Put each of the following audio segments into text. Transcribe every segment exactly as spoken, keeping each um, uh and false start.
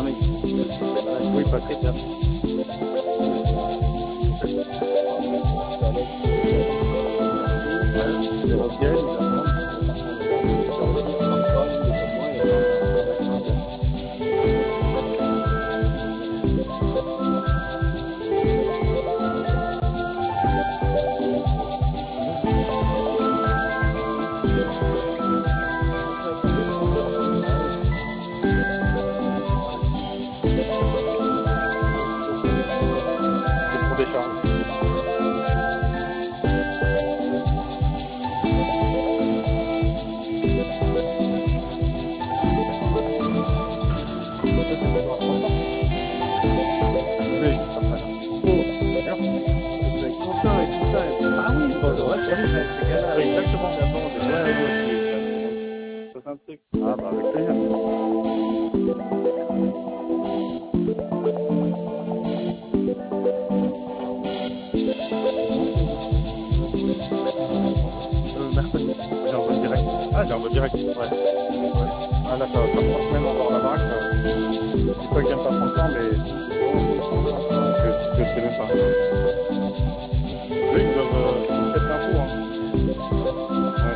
Non, mais oui, pas très bien. C'est Robiel, évidemment. Exactement, maintenant, c'est ouais, moi aussi, ça c'est un truc. Ah bah avec plaisir. Euh, mercredi, j'ai un vol direct. Ah, j'ai un vol direct, ouais. ouais. Ah là, ça va faire trois semaines encore la baraque. Je dis pas que j'aime pas prendre le temps, mais je, je sais même pas. Eux, ils doivent euh, peut-être l'info, hein. Ouais.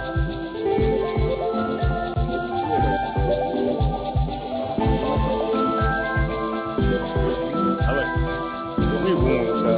Ah ouais. Oui, bon, ça...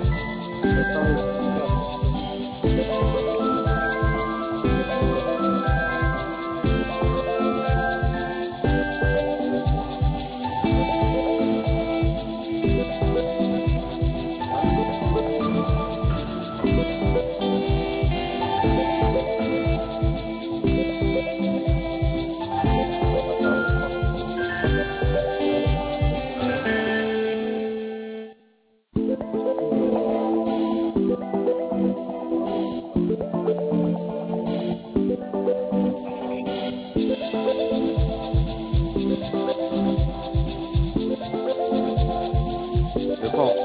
Je pense.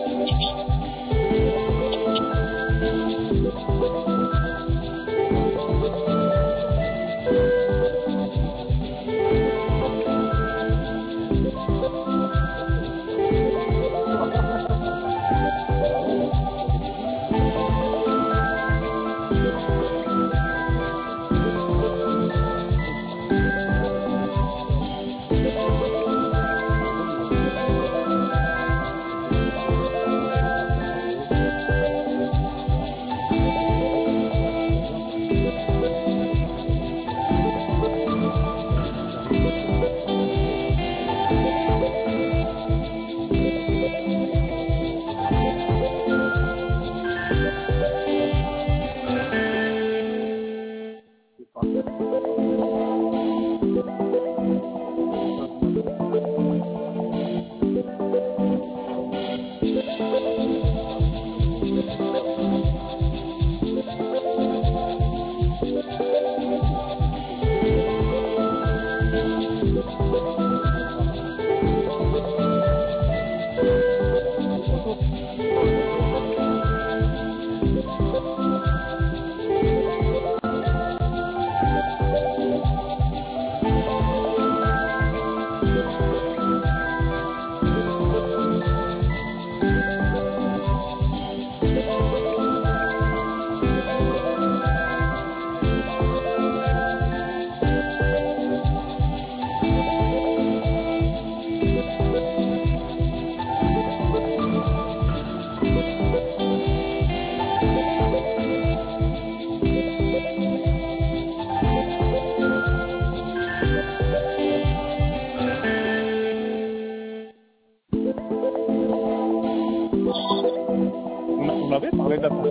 On avait parlé de la fin.